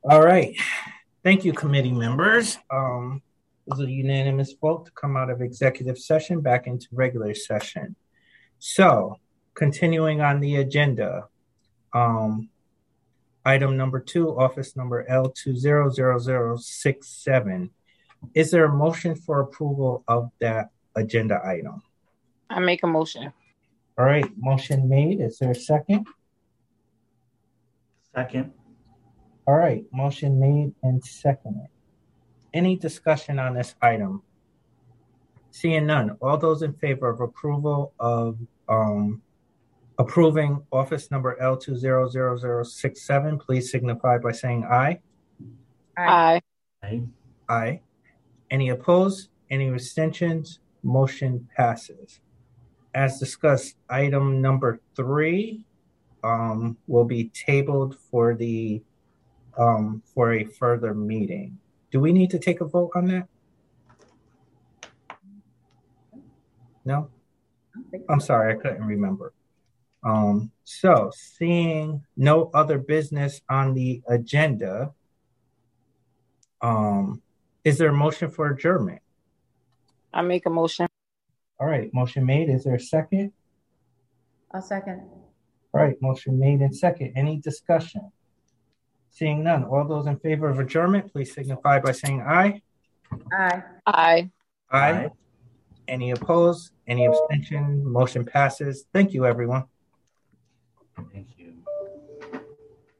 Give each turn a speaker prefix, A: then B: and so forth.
A: All right. Thank you, committee members. It was a unanimous vote to come out of executive session back into regular session. So, continuing on the agenda, item number 2, office number L200067. Is there a motion for approval of that agenda item?
B: I make a motion.
A: All right, motion made. Is there a second?
C: Second.
A: All right, motion made and seconded. Any discussion on this item? Seeing none, all those in favor of approval of approving office number L200067, please signify by saying aye.
B: Aye.
C: Aye.
A: Aye. Any opposed? Any abstentions? Motion passes. As discussed, item number 3 will be tabled for the for a further meeting. Do we need to take a vote on that? No? I'm sorry, I couldn't remember. So seeing no other business on the agenda, is there a motion for adjournment?
B: I make a motion.
A: All right, motion made. Is there a second?
D: I'll second.
A: All right, motion made and second. Any discussion? Seeing none, all those in favor of adjournment, please signify by saying aye.
D: Aye.
B: Aye.
A: Aye. Any opposed? Any abstention? Motion passes. Thank you, everyone.
C: Thank you.